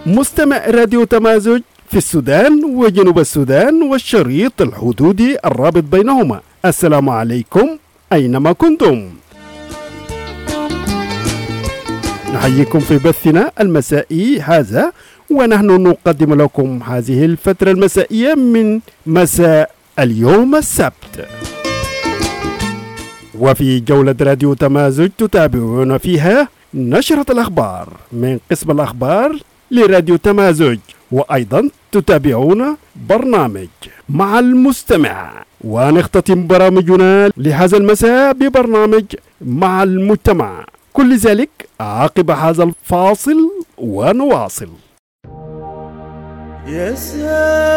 مستمع راديو تمازج في السودان وجنوب السودان والشريط الحدودي الرابط بينهما. السلام عليكم أينما كنتم، نحييكم في بثنا المسائي هذا، ونحن نقدم لكم هذه الفترة المسائية من مساء اليوم السبت. وفي جولة راديو تمازج تتابعون فيها نشرة الأخبار من قسم الأخبار لراديو تمازج، وأيضا تتابعون برنامج مع المستمع، ونختتم برامجنا لهذا المساء ببرنامج مع المجتمع. كل ذلك عقب هذا الفاصل ونواصل. يا سامع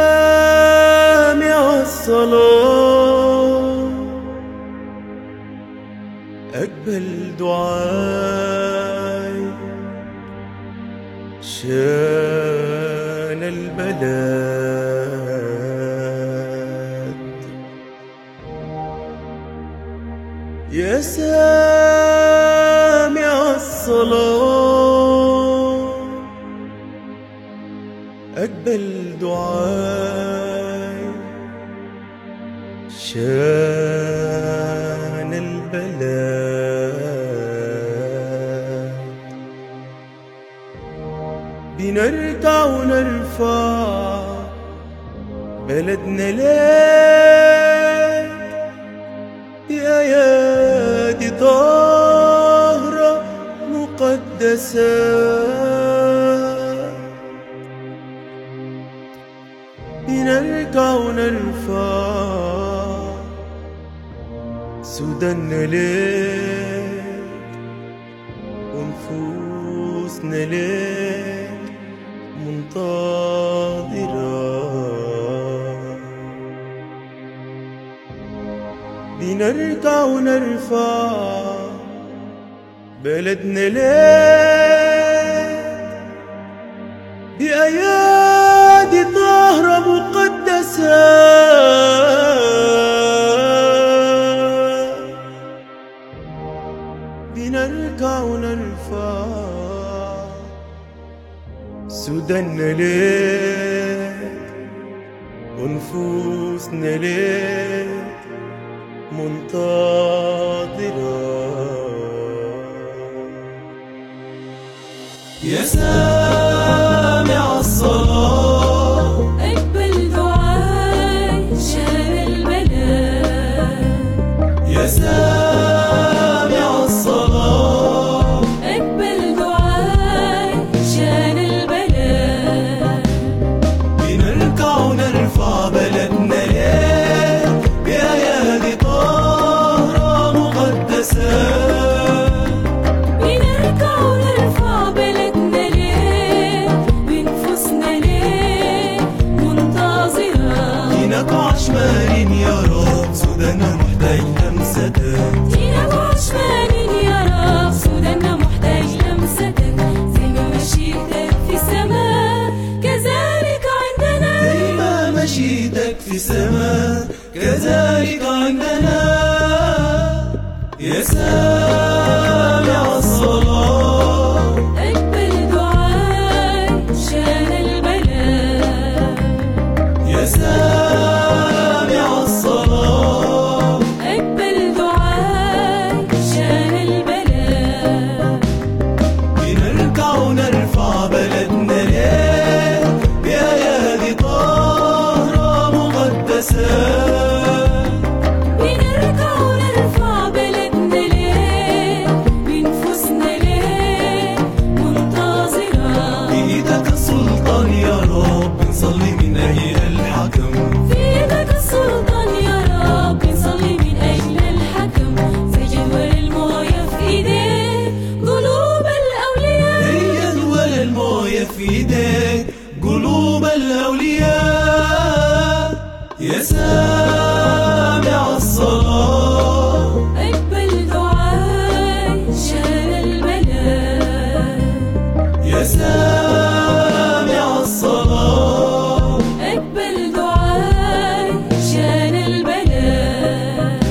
الصلاة أقبل دعاي، شان البلد. يا سامع الصلاة أقبل دعاي، شان البلد. بنركع ونرفع بلدنا ليك بأيادي طاهرة مقدسة. بنركع ونرفع سوداننا ليك ونفوسنا ليك منتظرة. بنركع ونرفع بلدنا ليك بأيادي طاهرة مقدسة. بنركع ونرفع سوداننا ليك ونفوسنا ليك منتظرة. يا سامع الصلاة أقبل دعاي، شان البلد. يا سامع الصلاة أقبل دعاي، شان البلد. بنركع ونرفع بلدنا ليك بأيادي طاهرة مقدسة. بنركع ونرفع بلدنا ليك بنفوسنا ليك منتظرة. دينك وعشمان يا رب سوداننا محتاج لمستك. دينك وعشمان يا رب سوداننا محتاج لمستك. زي ما مشيتك في السماء كذلك عندنا. زي ما مشيتك في السماء كذلك عندنا. يا سامع الصلاة أقبل دعاي، شان البلد. يا سامع الصلاة أقبل دعاي، شان البلد. بنركع ونرفع بلدنا ليك بأيادي طاهرة مقدسة. بنركع ونرفع بلدنا ليك بنفوسنا ليك منتظرة. بإيدك السلطان يا رب نصلي من أجل الحكم. في ايدك السلطان يا رب نصلي من أجل الحكم. زي جدول الموية في ايديك قلوب الأولياء. هي جدول الموية في ايديك قلوب الأولياء. يا سامع الصلاة أقبل دعاي، شان البلد. يا سامع الصلاة أقبل دعاي، شان البلد.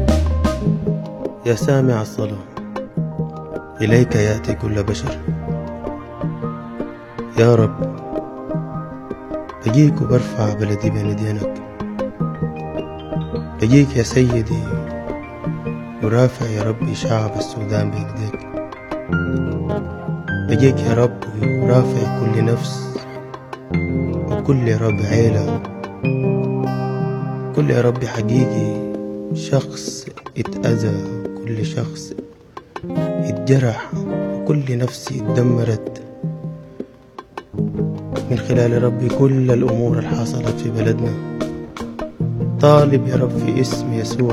يا سامع الصلاة إليك يأتي كل بشر. يا رب بجيك وبرفع بلدي بين يدينك، بجيك يا سيدي ورافع يا ربي شعب السودان بين يديك، بجيك يا رب ورافع كل نفس وكل يا رب عيلة، كل يا ربي حقيقي شخص اتأذى، كل شخص اتجرح، وكل نفس اتدمرت من خلال ربي كل الأمور اللي حصلت في بلدنا. طالب يا رب في اسم يسوع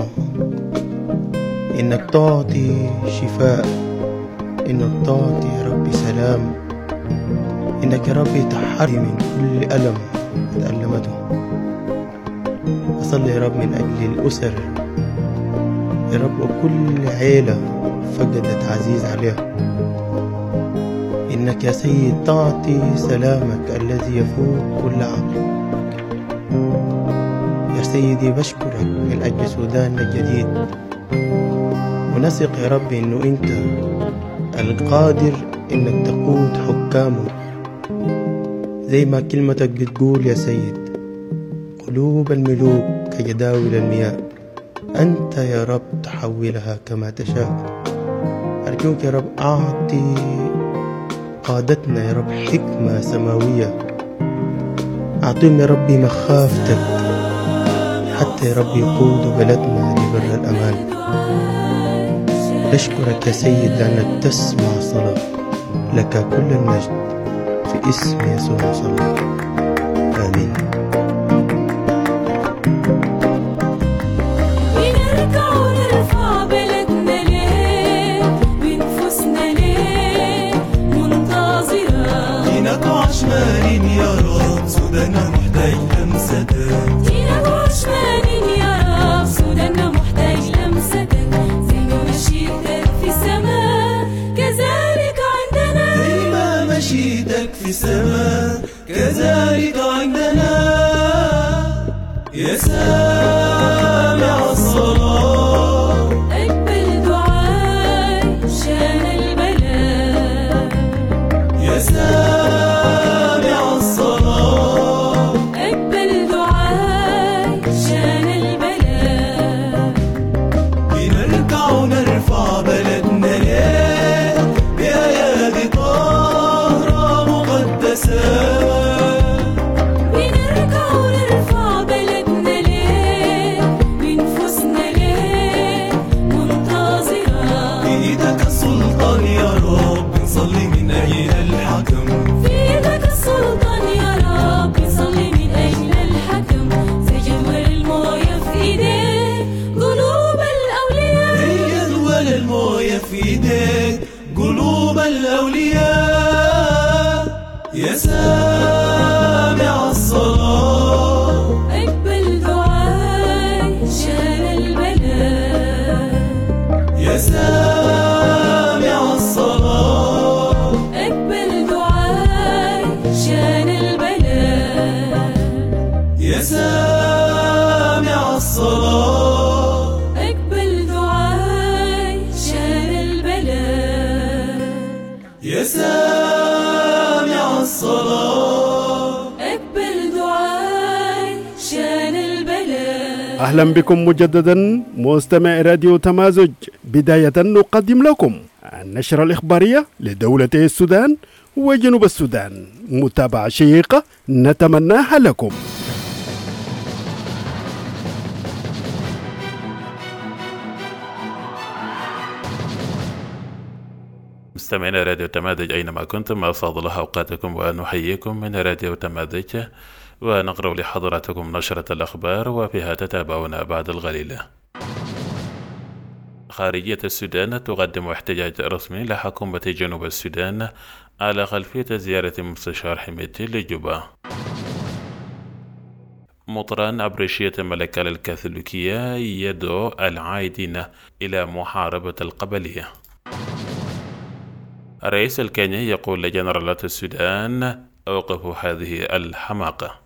إنك تعطي شفاء، إنك تعطي يا ربي سلام، إنك يا ربي تحري من كل ألم تألمته. أصلي يا رب من أجل الأسر يا رب وكل عيلة فقدت عزيز عليها، إنك يا سيد تعطي سلامك الذي يفوق كل عقل. يا سيدي بشكرك من أجل سوداننا الجديد، ونثق يا رب إنه أنت القادر إنك تقود حكامه زي ما كلمتك بتقول يا سيد، قلوب الملوك كجداول المياه، أنت يا رب تحولها كما تشاء. أرجوك يا رب أعطي قادتنا يا رب حكمة سماوية، أعطيهم يا ربي مخافتك حتى يا رب يقودوا بلدنا لبر الأمان. نشكرك يا سيد لأنك تسمع صلاة، لك كل المجد في اسم يسوع صلى، آمين. بنرجع ونرفع بلدنا ليه بنفوسنا ليه منتظرة، دينك وعشمان يا رب سوداننا محتاج لمستك، دينك وعشمان يا رب سوداننا محتاج لمستك، زي ما مشيتك في السماء كذلك عندنا، زي ما مشيتك في السماء كذلك عندنا. يا سامع الصلاة اقبل دعاء شان البلاء، يا سامع الصلاة اقبل دعاء شان البلاء. بنركع ونرفع بلدنا ليه بأيادي طاهرة مقدسة، بنرجع ونرفع بلدنا ليه بنفوسنا ليه منتظرة، بإيدك السلطان يا رب نصلي من أجل الحكم، في ايدك السلطان يا رب نصلي من اجل الحكم، زي جدول المويه في ايديك قلوب الاولياء، هي جدول الموية في ايديك قلوب الأولياء. يا سامع الصلاة اقبل دعاء شان البلاء، يا سامع الصلاة اقبل دعاء شان البلاء، يا سامع الصلاة اقبل دعاء شان البلاء، يا سامع الصلاة اقبل دعاء شان البلاء. أهلا بكم مجددا مستمع راديو تمازج. بداية نقدم لكم النشرة الإخبارية لدولتي السودان وجنوب السودان، متابعة شيقة نتمناها لكم. مستمعين راديو تمازج أينما كنتم، أسعد الله أوقاتكم ونحييكم من راديو تمازج، ونقرأ لحضراتكم نشرة الأخبار وفيها تتابعون بعد القليل. خارجية السودان تقدم احتجاج رسمي لحكومة جنوب السودان على خلفية زيارة مستشار حميدتي لجوبا. مطران أبرشية الملكة الكاثوليكية يدعو العائدين إلى محاربة القبلية. الرئيس الكيني يقول لجنرالات السودان أوقفوا هذه الحماقة.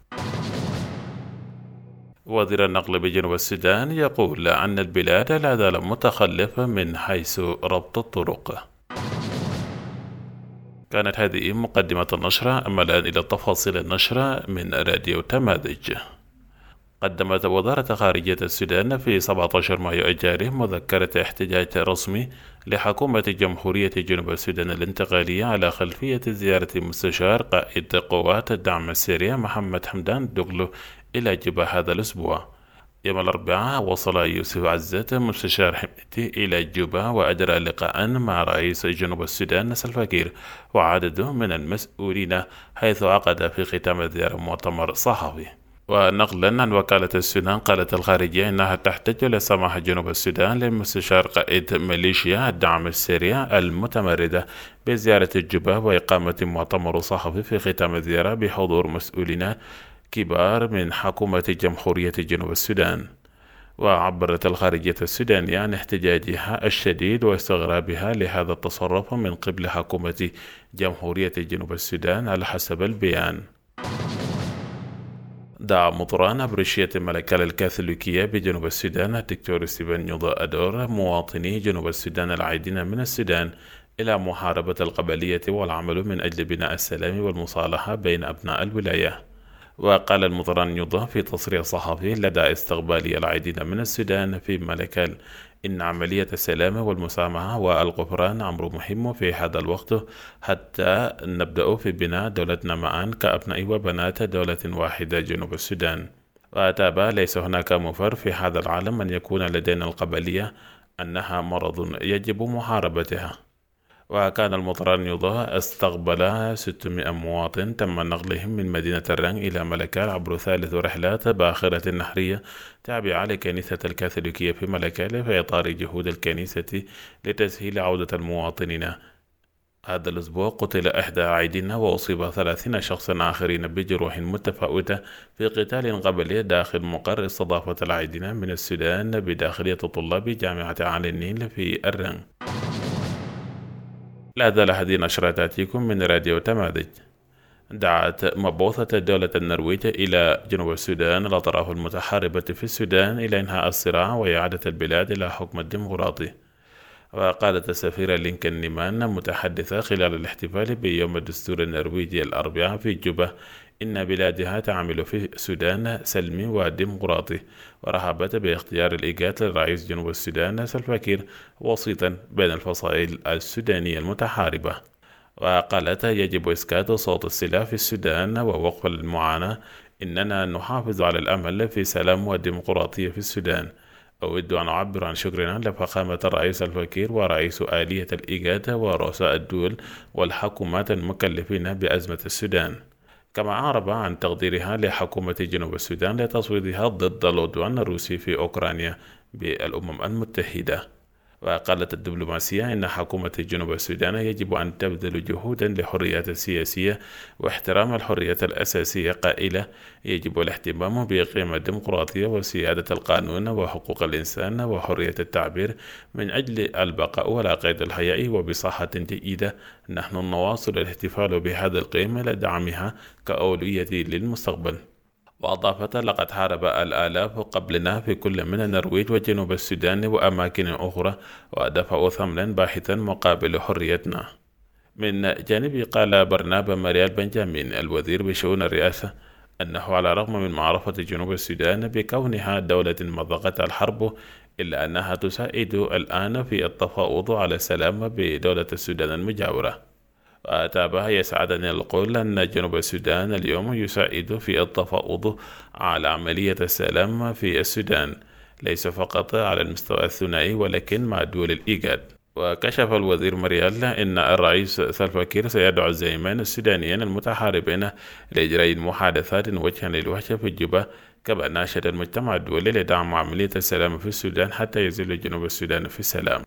وزير النقل بجنوب السودان يقول أن البلاد لا زال متخلفة من حيث ربط الطرق. كانت هذه مقدمة النشرة. أما الآن إلى تفاصيل النشرة من راديو تماذج. قدمت وزارة خارجية السودان في 17 مايو الجاري مذكرة احتجاج رسمي لحكومة جمهورية جنوب السودان الانتقالية على خلفية زيارة مستشار قائد قوات الدعم السريع محمد حمدان دوغلو إلى جوبا هذا الأسبوع. يوم الأربعاء وصل يوسف عزت مستشار حميدتي إلى جوبا وأجرى لقاء مع رئيس جنوب السودان سلفا كير وعدد من المسؤولين، حيث عقد في ختام الزيارة مؤتمر صحفي. ونقلا عن وكالة السودان، قالت الخارجية إنها تحتج لسماح جنوب السودان لمستشار قائد ميليشيا الدعم السريع المتمردة بزيارة جوبا وإقامة مؤتمر صحفي في ختام الزيارة بحضور مسؤولين كبار من حكومة جمهورية جنوب السودان. وعبرت الخارجية السودانية عن احتجاجها الشديد واستغرابها لهذا التصرف من قبل حكومة جمهورية جنوب السودان على حسب البيان. دعا مطران أبرشية الملكة الكاثوليكية بجنوب السودان الدكتور ستيفن نيوضا أدور مواطني جنوب السودان العائدين من السودان إلى محاربة القبلية والعمل من أجل بناء السلام والمصالحة بين أبناء الولاية. وقال المطران نيوضا في تصريح صحفي لدى استقبال العائدين من السودان في ملكال إن عملية السلام والمسامحة والغفران أمر مهم في هذا الوقت حتى نبدأ في بناء دولتنا معا كأبناء وبنات دولة واحدة جنوب السودان. وأتابع ليس هناك مفر في هذا العالم أن يكون لدينا القبلية، أنها مرض يجب محاربتها. وكان المطران نيوضا استقبل 600 مواطن تم نقلهم من مدينة الرنج إلى ملكال عبر 3 رحلات باخرة نهرية تابعة لكنيسة الكاثوليكية في ملكال في إطار جهود الكنيسة لتسهيل عودة المواطنين. هذا الأسبوع قتل 1 عائدين وأصيب 30 شخصا آخرين بجروح متفاوتة في قتال قبلي داخل مقر استضافة العائدين من السودان بداخلية طلاب جامعة علي النيل في الرنج. لا زال هذه نشرة تأتيكم من راديو تماذج. دعت مبعوثة دولة النرويج إلى جنوب السودان الأطراف المتحاربة في السودان إلى إنهاء الصراع وإعادة البلاد إلى حكم الديمقراطي. وقالت السفيرة لينكن نيمان متحدثة خلال الاحتفال بيوم الدستور النرويجي الأربعاء في جوبا إن بلادها تعمل في سودان سلمي وديمقراطي، ورحبت باختيار الإيجاد لرئيس جنوب السودان سلفا كير وسيطا بين الفصائل السودانية المتحاربة. وقالت يجب إسكات صوت السلاح في السودان ووقف المعاناة. إننا نحافظ على الأمل في سلام وديمقراطية في السودان. أود أن أعبر عن شكرنا لفخامة الرئيس سلفا كير ورئيس آلية الإيجاد ورؤساء الدول والحكومات المكلفين بأزمة السودان. كما أعرب عن تقديرها لحكومة جنوب السودان لتصويتها ضد العدوان الروسي في أوكرانيا بالأمم المتحدة. وقالت الدبلوماسية إن حكومة جنوب السودان يجب أن تبذل جهودا للحريات السياسية واحترام الحريات الأساسية، قائلة يجب الاهتمام بقيم الديمقراطية وسيادة القانون وحقوق الإنسان وحرية التعبير من أجل البقاء على قيد الحياة وبصحة جيدة. نحن نواصل الاحتفال بهذا القيم لدعمها كأولوية للمستقبل. وأضافت لقد حارب الآلاف قبلنا في كل من النرويج وجنوب السودان وأماكن أخرى ودفعوا ثمنا باهظا مقابل حريتنا. من جانب قال برنابا ماريال بنجامين الوزير بشؤون الرئاسة أنه على الرغم من معرفة جنوب السودان بكونها دولة مضغت الحرب إلا أنها تساعد الآن في التفاوض على السلام بدولة السودان المجاورة. وتابع يسعدني القول أن جنوب السودان اليوم يساعد في التفاوض على عملية السلام في السودان، ليس فقط على المستوى الثنائي ولكن مع دول الإيجاد. وكشف الوزير مريال أن الرئيس سلفا كير سيدعو الزعيمين السودانيين المتحاربين لإجراء محادثات وجها للوجه في جوبا، كما ناشد المجتمع الدولي لدعم عملية السلام في السودان حتى يزيل جنوب السودان في السلام.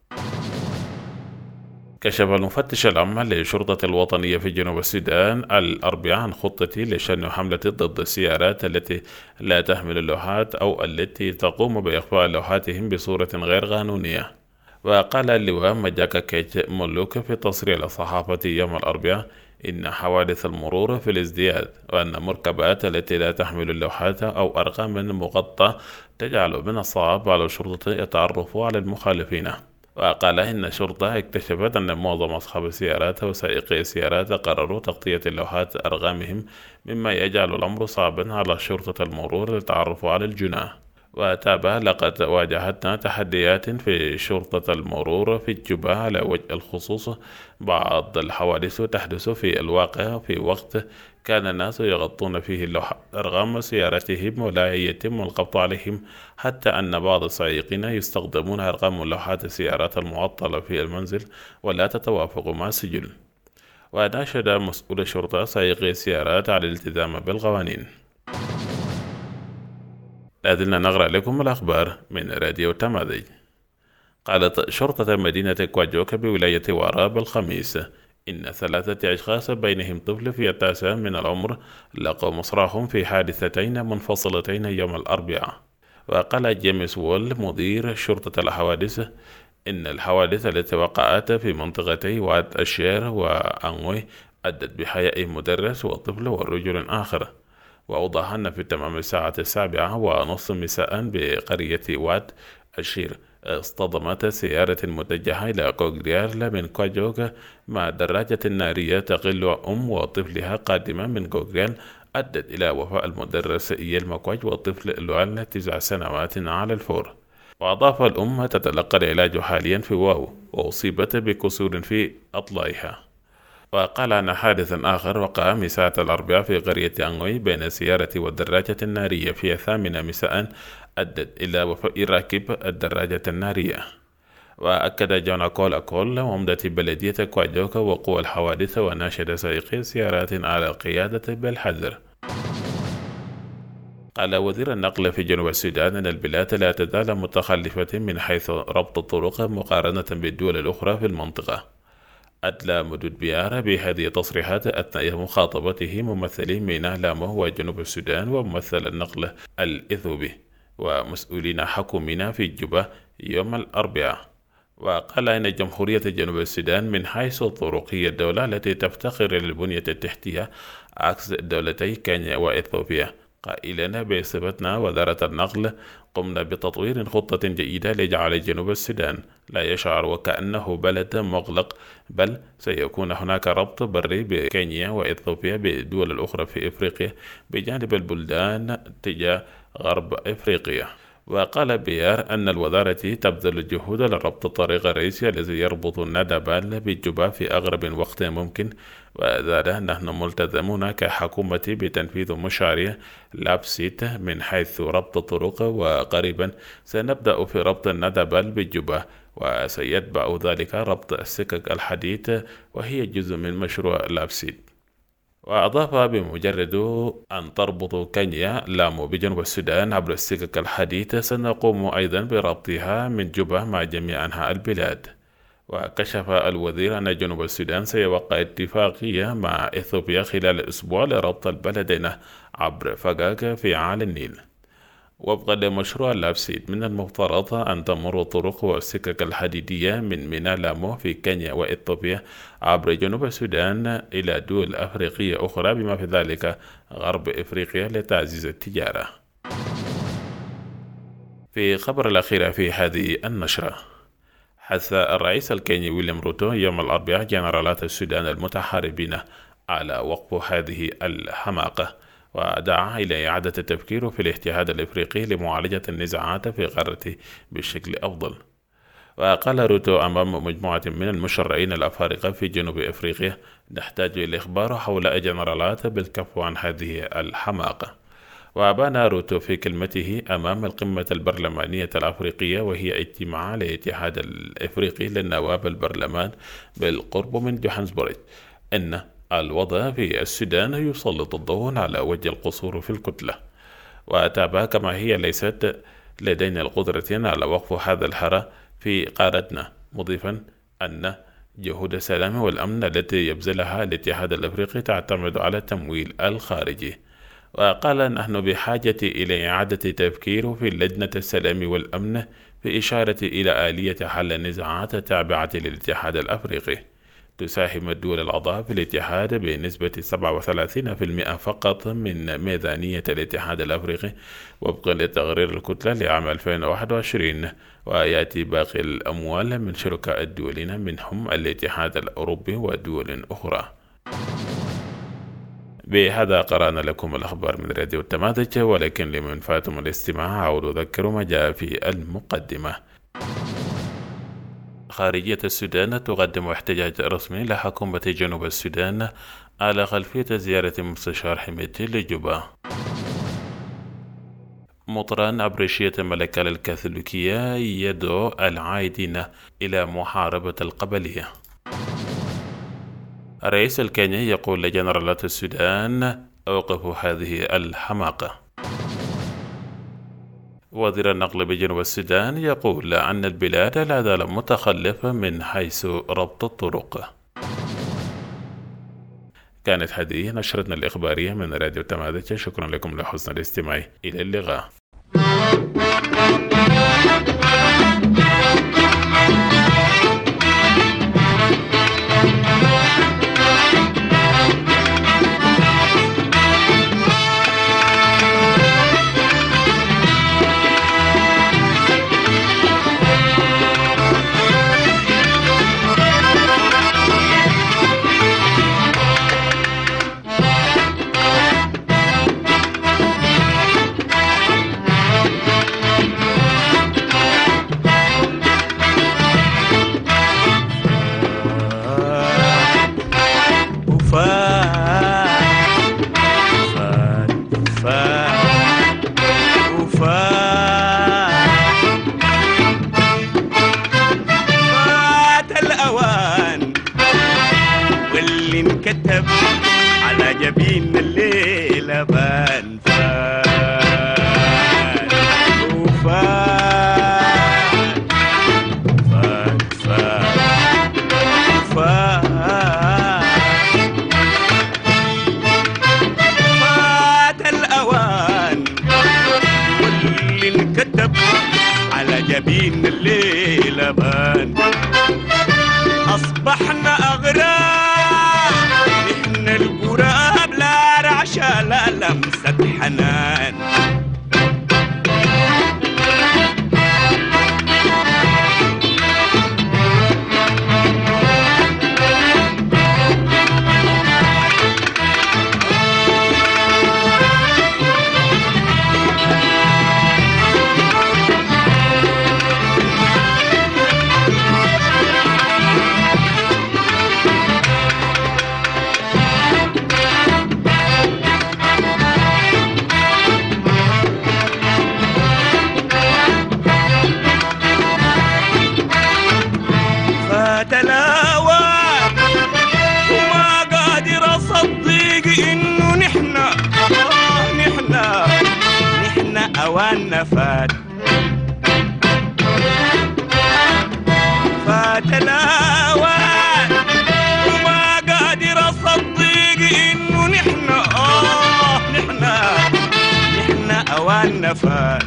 كشف المفتش العام للشرطة الوطنية في جنوب السودان الأربعاء عن خطة لشن حملة ضد السيارات التي لا تحمل اللوحات أو التي تقوم بإخفاء لوحاتهم بصورة غير قانونية. وقال اللواء مجاكا كيت مولوك في تصريح للصحافة يوم الأربعاء إن حوادث المرور في الازدياد، وأن المركبات التي لا تحمل اللوحات أو أرقام مغطى تجعل من الصعب على الشرطة التعرف على المخالفين. وقال إن الشرطة اكتشفت أن معظم أصحاب السيارات وسائقي السيارات قرروا تغطية اللوحات أرقامهم، مما يجعل الأمر صعبا على شرطة المرور للتعرف على الجناه. وتابع: لقد واجهتنا تحديات في شرطة المرور في الجبهة على وجه الخصوص. بعض الحوادث تحدث في الواقع في وقت كان الناس يغطون فيه اللوحات أرقام سيارتهم ولا يتم القبض عليهم، حتى أن بعض السائقين يستخدمون أرقام لوحات السيارات المعطلة في المنزل ولا تتوافق مع السجل. وناشد مسؤول الشرطة سائقي السيارات على الالتزام بالقوانين. لازلنا نقرأ لكم الأخبار من راديو تماذج. قالت شرطة مدينة كواجوك بولاية وارا بالخميس إن 3 أشخاص بينهم طفل في 9 من العمر لقوا مصراهم في حادثتين منفصلتين يوم الأربعاء. وقال جيمس وول مدير شرطة الحوادث إن الحوادث التي وقعت في منطقتي واد الشير وأنوي أدت بحياء مدرس وطفل ورجل آخر. وأوضح أن في تمام الساعة 7:30 مساء بقرية واد الشير اصطدمت سيارة متجهة إلى كوغريال من كواجوك مع دراجة نارية تقل وطفلها قادمة من كوغريال، أدت إلى وفاة المدرس يلما كواج والطفل لوال 9 سنوات على الفور. وأضاف: الأم تتلقى العلاج حاليا في واو وأصيبت بكسور في أطلائها. وقال أن حادث آخر وقع مساء الأربعاء في قرية أنغوي بين السيارة والدراجة النارية في 8 مساء، أدت إلى وفاة راكب الدراجة النارية. وأكد جون أكول عمدة بلدية كواجوك وقوع الحوادث وناشد سائقي سيارات على القيادة بالحذر. قال وزير النقل في جنوب السودان أن البلاد لا تزال متخلفة من حيث ربط الطرق مقارنة بالدول الأخرى في المنطقة. أدلى مدود بيار بهذه التصريحات أثناء مخاطبته ممثلي ميناء لامو وجنوب السودان وممثل النقل الإثيوبي ومسؤولين حكوميين في جوبا يوم الأربعاء. وقال إن جمهورية جنوب السودان من حيث الطرق هي الدولة التي تفتقر للبنية التحتية عكس دولتي كينيا وإثيوبيا، قائلا: بصفتنا وزارة النقل قمنا بتطوير خطة جيدة لجعل جنوب السودان لا يشعر وكأنه بلد مغلق، بل سيكون هناك ربط بري بكينيا وإثيوبيا بالدول الأخرى في إفريقيا بجانب البلدان تجاه غرب إفريقيا. وقال بيار أن الوزارة تبذل الجهود لربط الطريق الرئيسي الذي يربط ندبال بالجوبا في أقرب وقت ممكن. وزاد: نحن ملتزمون كحكومة بتنفيذ مشاريع لابسيت من حيث ربط الطرق، وقريبا سنبدأ في ربط الندبال بالجوبا، وسيتبع ذلك ربط السكك الحديد وهي جزء من مشروع لابسيت. وأضاف: بمجرد أن تربط كينيا لامو بجنوب السودان عبر السكك الحديد سنقوم أيضا بربطها من جوبا مع جميع أنحاء البلاد. وكشف الوزير أن جنوب السودان سيوقع اتفاقية مع إثيوبيا خلال الأسبوع لربط البلدين عبر فقاق في عالي النيل. وفقا لمشروع لابسيت من المفترض أن تمر الطرق والسكك الحديدية من ميناء لامو في كينيا وإثيوبيا عبر جنوب السودان إلى دول أفريقية أخرى بما في ذلك غرب إفريقيا لتعزيز التجارة. في خبر الأخير في هذه النشرة، حث الرئيس الكيني ويليام روتو يوم الأربعاء جنرالات السودان المتحاربين على وقف هذه الحماقة، ودعا إلى إعادة التفكير في الاتحاد الإفريقي لمعالجة النزاعات في قارته بشكل أفضل. وقال روتو أمام مجموعة من المشرعين الأفارقة في جنوب إفريقيا: نحتاج الإخبار حول الجنرالات بالكف عن هذه الحماقة. وأبان روتو في كلمته أمام القمة البرلمانية الأفريقية وهي اجتماع الاتحاد الإفريقي للنواب البرلمان بالقرب من جوهانسبورغ أن الوضع في السودان يسلط الضوء على وجه القصور في الكتلة. وتابع: كما هي ليست لدينا القدرة على وقف هذا الحراك في قارتنا، مضيفا أن جهود السلام والأمن التي يبذلها الاتحاد الأفريقي تعتمد على التمويل الخارجي. وقال: نحن بحاجة إلى إعادة تفكير في لجنة السلام والأمن، في إشارة إلى آلية حل النزاعات التابعة للاتحاد الأفريقي. تساهم الدول الأعضاء في الاتحاد بنسبة 37% فقط من ميزانية الاتحاد الأفريقي وفقا لتقرير الكتلة لعام 2021. ويأتي باقي الأموال من شركاء الدولين منهم الاتحاد الأوروبي ودول أخرى. بهذا قرأنا لكم الأخبار من راديو التماذج، ولكن لمن فاتم الاستماع أعود أذكر ما جاء في المقدمة. خارجية السودان تقدم احتجاج رسمي لحكومة جنوب السودان على خلفية زيارة مستشار حميدتي لجوبا. مطران أبرشية الملكة الكاثوليكية يدعو العائدين إلى محاربة القبلية. الرئيس الكيني يقول لجنرالات السودان أوقفوا هذه الحماقة. وزير النقل بجنوب السودان يقول أن البلاد لا زال متخلفة من حيث ربط الطرق. كانت هذه نشرتنا الإخبارية من راديو التماذج. شكرا لكم لحسن الاستماع. إلى اللقاء. كتب على جبين الليلة بان فات وفات فات فات فات فات الأوان واللي انكتب على جبين الليلة بان. أصبحنا أغراب القراب لا رعشة لا لمسة حنان. أواننا فات الأوان وما قادر أصدق إنه نحنا أواننا فات.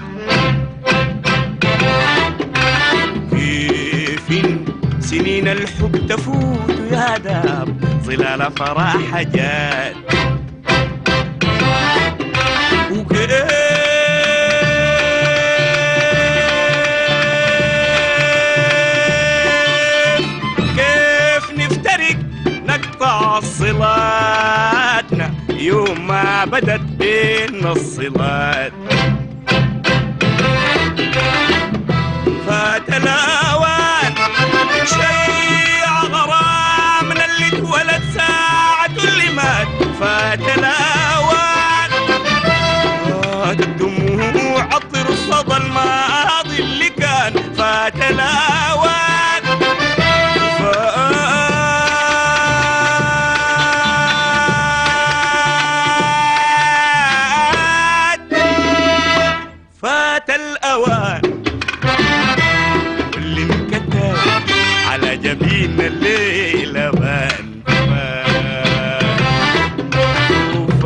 كيف سنين الحب تفوت يا داب ظلال فرح جاد. صلاتنا يوم ما بدت بيننا الصلات. فات الأوان شيع غرامنا اللي اتولد ساعة اللي مات. فات الأوان فات الدموع عطر صدى الماضي اللي كان. فات الأوان واللي انكتب على جبين الليلة بان فات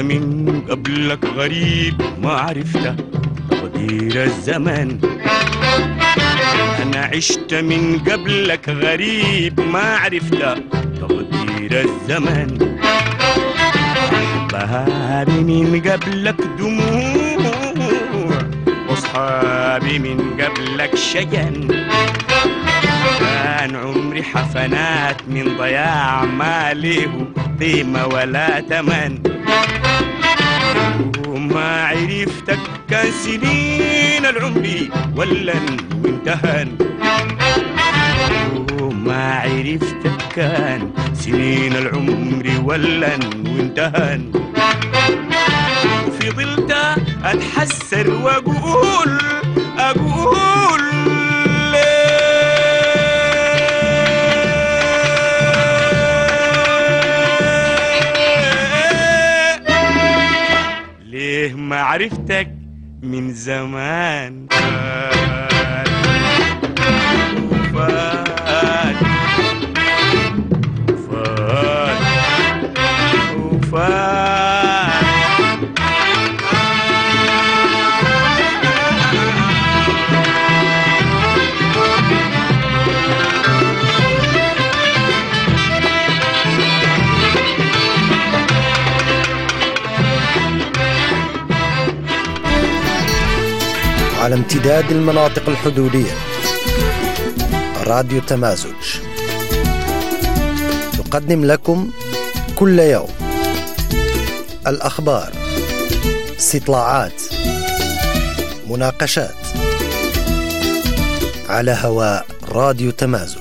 من قبلك غريب ما عرفت تقدير الزمن. أنا عشت من قبلك غريب ما عرفت تقدير الزمن. أحبابي من قبلك دموع وأصحابي من قبلك شجن. كان عمري حفنات من ضياع ما له قيمة ولا تمن. وما عرفتك كان سنين العمر ولا وانتهن. وما عرفتك كان سنين العمر ولا وانتهن. وفضلت أتحسر وأقول ليه ما عرفتك من زمان. فات على امتداد المناطق الحدودية. راديو تمازج تقدم لكم كل يوم الأخبار، استطلاعات، مناقشات على هواء راديو تمازج.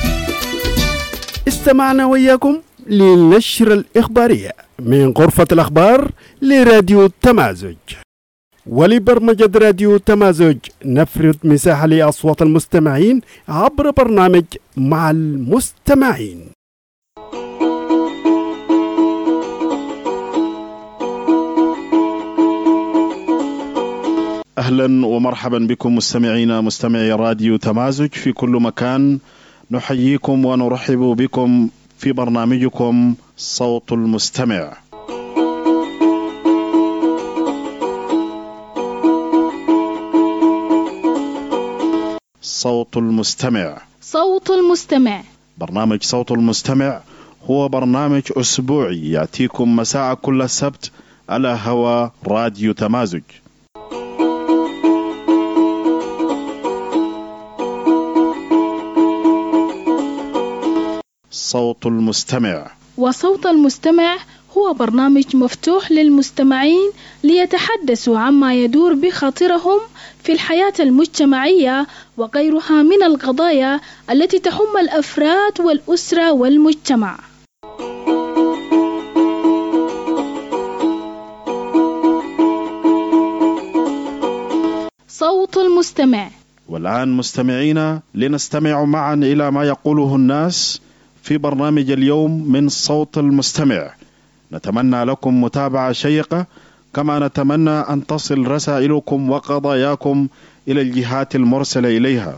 استمعنا وياكم للنشرة الإخبارية من غرفة الأخبار لراديو تمازج. ولبرمجة راديو تمازج نفرض مساحة لأصوات المستمعين عبر برنامج مع المستمعين. أهلا ومرحبا بكم مستمعي راديو تمازج في كل مكان. نحييكم ونرحب بكم في برنامجكم صوت المستمع. صوت المستمع. صوت المستمع. برنامج صوت المستمع هو برنامج أسبوعي يأتيكم مساء كل سبت على هوا راديو تمازج. صوت المستمع. وصوت المستمع هو برنامج مفتوح للمستمعين ليتحدثوا عما يدور بخاطرهم في الحياة المجتمعية وغيرها من القضايا التي تهم الأفراد والأسرة والمجتمع. صوت المستمع. والآن مستمعينا لنستمع معا إلى ما يقوله الناس في برنامج اليوم من صوت المستمع. نتمنى لكم متابعة شيقة، كما نتمنى أن تصل رسائلكم وقضاياكم إلى الجهات المرسلة إليها.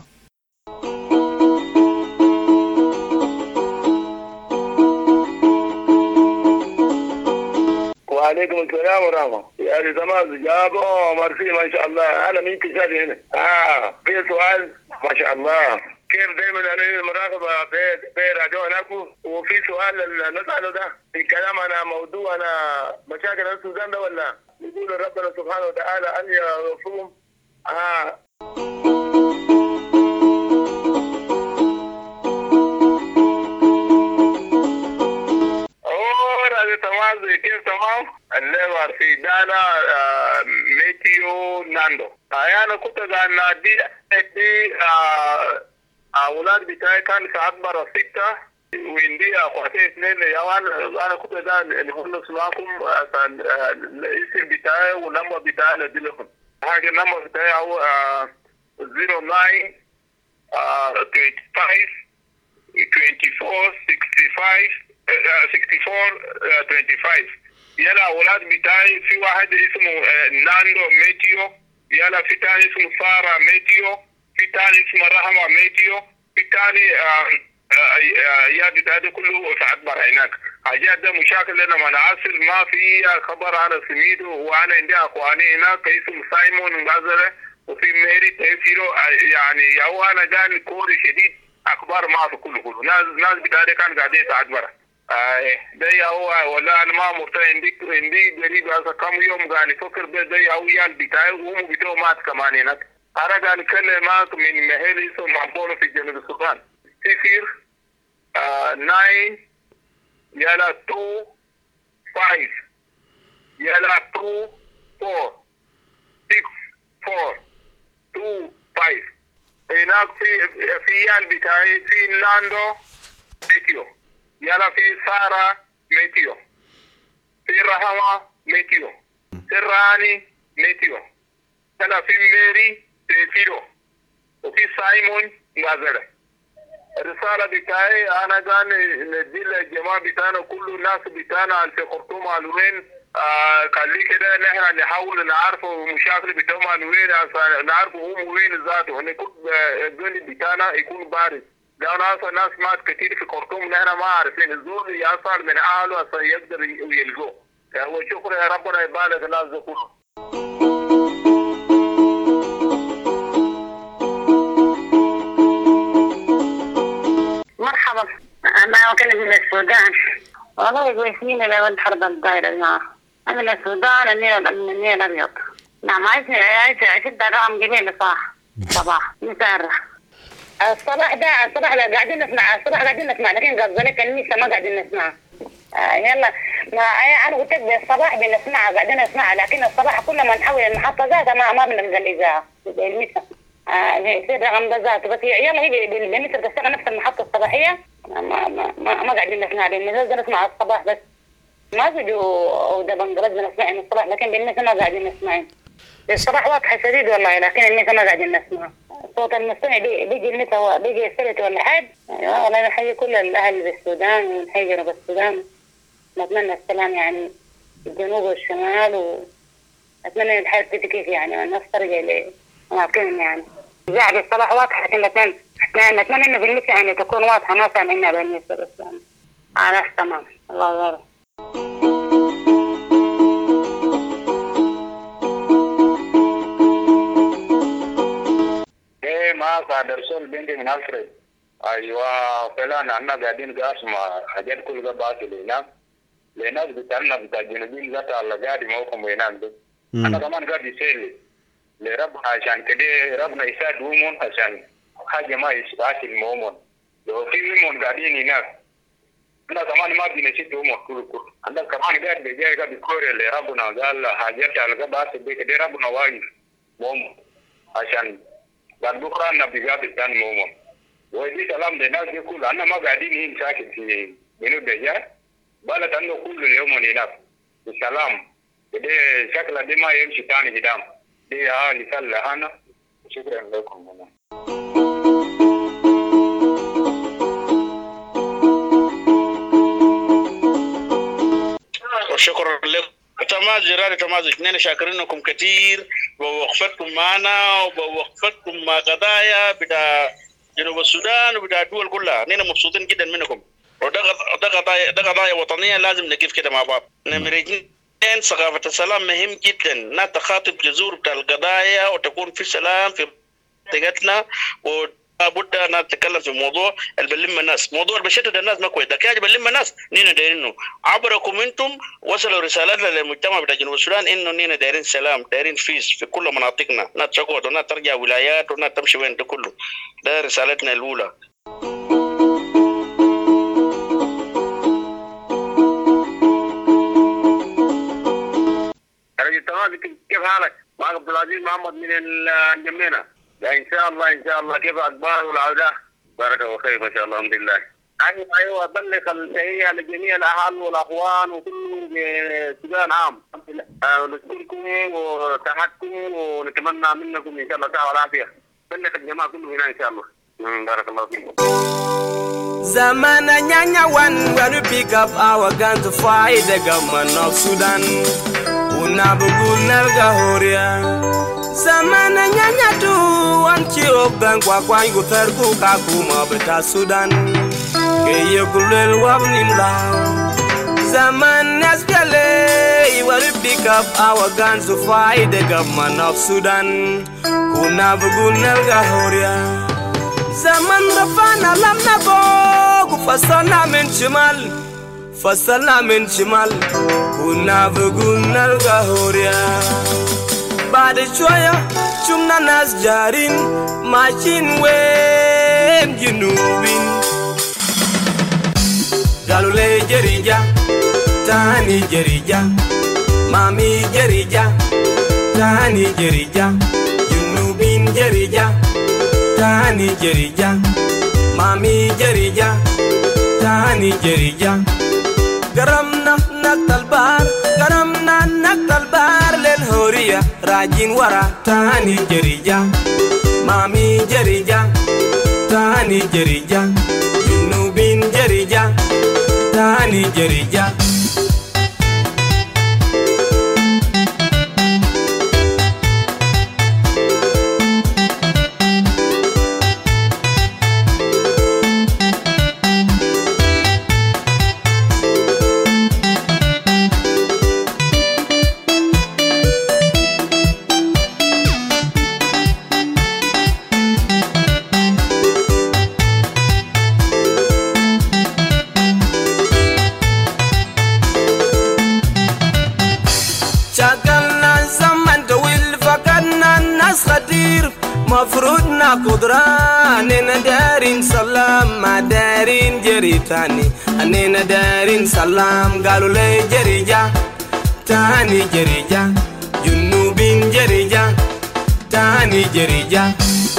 وعليكم السلام ورحمة. يا زمان جابوا مرسي ما شاء الله. أنا مين تشاري هنا؟ في سؤال ما شاء الله. كيف دائما انا مراقبه في راديو هناك، وفي سؤال نساله ده في كلام انا موضوع انا مشاكل السودان ده، ولا يقول ربنا سبحانه وتعالى ان يصوم تمام. كيف تمام؟ اللي في دانا ميتيو ناندو. انا كنت نادي أولاد بتاعي كان ساعات برا 6 وعندي أخواتي 2. أنا كنت ده اللي خلص معكم عشان الاسم بتاعي والنمبر بتاعي اللي لكم. هاجي النمبر بتاعي هو 09 25 24 65 يلا أولاد بتاعي في واحد اسمه ناندو ميتيو، يلا في تاني اسمه سارة ميتيو، في تاني اسمه رحمة ميتيو، في تاني يا بتاعي كله ساعات برا هناك. حاجات ده مشاكل لنا من عاصل ما في خبر على سميدو، وانا عندي اخواني هناك اسمه سايمون غزره وفي ميري تيسيرو، يعني هو انا قال كوري شديد اخبار ما في كله ناس بتاعي كان قاعدين يساعد برا. ده هو ولا انا ما مرتاح عندي قريب هذا كم يوم قاعد يفكر ده هو يال بتاعي وهم بتوع مات كمان هناك. انا قاعد اكلمك من مهل اسمه مامبولو في جنوب السودان 9 يلا 2 5 يلا 2 4 6 4 2 5. هناك في يال بتاعي في لاندو ميتيو، يلا في سارة ميتيو، في رحمة ميتيو، في راني ميتيو، يلا في ميري تيسيرو، وفي سايمون غازرة. الرسالة بتاعي أنا قاعد ندي الجماعة بتاعنا كل الناس بتاعنا في خرطوم على وين، قال لي كده نحن نحاول نعرف مشاكل بتاعهم على وين عشان نعرف هم وين ذاته، نكون الدنيا بتاعنا يكون بارد. لأن ناس مات كتير في خرطوم نحن ما عارفين الزول يصل من أهله عشان يقدر يلقوه. وشكرا يا ربنا يبارك الناس دي كلهم. مرحبا، أنا أكلم من السودان. والله كويسين لو الحرب الدايرة يا أنا من السودان من النيل الأبيض. نعم عايز أشد الرقم جميل صباح مسارة. الصباح قاعدين نسمع لكن قصدك النساء ما قاعدين نسمع. يلا ما أنا قلت لك بالصباح بنسمع قاعدين نسمع، لكن الصباح كل ما نحول المحطة ذاتها ما بنلقى الإذاعة النساء. يصير رقم ذاته بس يلا هي بالنسبة تشتغل نفس المحطة الصباحية ما قاعدين نسمع بالنسبة نسمع الصباح بس ما بيجوا ده بنقرز نسمع الصباح، لكن بالنسبة ما قاعدين نسمعين. الصباح واضحة شديد والله، لكن النساء ما قاعدين نسمع. صوت المستمع بيجي النساء بيجي يستلت ولا حاجة. أيوة والله نحيي كل الأهل بالسودان ونحيي جنوب السودان، نتمنى السلام يعني الجنوب والشمال، وأتمنى الحياة تبقى كيف يعني والناس ترجع لمواطنهم يعني. إذاعة الصباح واضحة، لكن نتمنى إنه بالنسبة يعني تكون واضحة ما سامعينها بالنسبة بس يعني. خلاص تمام، الله يبارك. ما قاعد ارسل بنتي من الفريد. ايوه فعلا انا قاعدين اسمع حاجات كل قبعات لناس بتاعنا بتاع الجنوبيين ذات على قاعد موقم وينام ده. انا كمان قاعد يسالي لربنا عشان كده ربنا يساعدهم عشان حاجه ما يساعد المؤمن. لو في مؤمن قاعدين هناك انا كمان ما بنسيتهم كل انا كمان قاعد بيجي قاعد يقول لربنا قال حاجات على قبعات كده ربنا واقف مؤمن عشان بعد بكره انا بيجاب الثاني مومن. ودي سلام للناس دي كلها، انا ما قاعدين هنا ساكت في جنوب دجال بلد انه كل اليوم هناك السلام كده شكله دي ما يمشي ثاني قدام دي لسان لهنا. شكرا لكم. وشكرا لكم. تمازج اثنين شاكرينكم كثير بوقفتكم معنا وبوقفتكم مع قضايا بتاع جنوب السودان وبتاع الدول كلها. احنا مبسوطين جدا منكم، وده قضايا وطنيه لازم نقف كده مع بعض. نمرة 2 ثقافه السلام مهم جدا، نتخاطب جذور بتاع القضايا وتكون في سلام في منطقتنا، لابد أن نتكلم في موضوع بلم الناس. موضوع بشتت الناس ما كويس، لكن بلم الناس نينا دايرينه عبركم انتم. وصلوا رسالتنا للمجتمع بتاع جنوب السودان انه نينا دايرين سلام، دايرين فيس في كل مناطقنا، لا تقعد ولا ترجع ولايات ولا تمشي وين، ده كله ده رسالتنا الاولى. كيف حالك؟ معك عبد العزيز محمد من الجمينة. ان شاء الله كيف اخبار والعودة؟ بارك الله خير ما شاء الله الحمد لله. ايوه بلغ التحية لجميع الاهل والاخوان وكل السودان عام. نشكركم وتحياتكم ونتمنى منكم ان شاء الله الصحة والعافية. بلغ الجماعة كله هنا ان شاء الله. بارك الله فيكم. Zamana nyanya one when we pick up our gun to fight the government of Sudan. Unabugul nalga horia. Zamana nyanya tu one chiro gang kwa yutar ku kakuma beta Sudan. Ke yegulel wabnim la. Zaman has gale, we will pick up our guns to fight the government of Sudan. Kuna bugunal gahoria. Zaman rafana lamna bogu fasana min shimal, fasana min shimal. Kuna bugunal gahoria. Bade choya, chumna nas jarin, machine wem junubin. Galule jerija, tani jerija, mami jerija, tani jerija, junubin jerija, tani jerija, mami jerija, tani jerija. Garamna naktalbar, garamna naktalbar lel horiya, rajin wara, tani jerija, mami jerija, tani jerija, junubin jerija. Tani jerija. مفروض نقدرة أننا دارين سلام ما دارين جريتاني أننا دارين سلام قالوا لي جريجا تاني جريجا جنوبين جريجا تاني جريجا